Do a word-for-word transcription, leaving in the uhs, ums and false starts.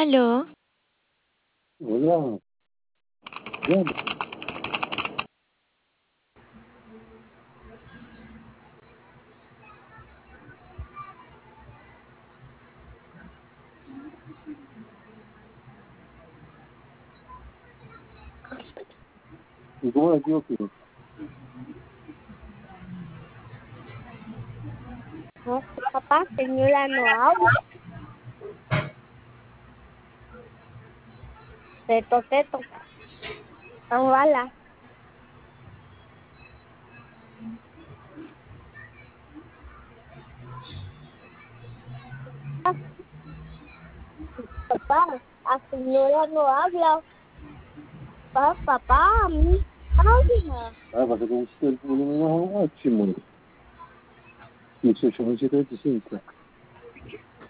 Aló. Hola. Ya, ¿y cómo la equivoqué? No, papá, señora no habla. Teto, teto. Ambala. Papá, la señora no habla. Papá, papá, a mí habla. Ah, pasa con usted el volumen máximo. dieciocho mil setecientos veinticinco.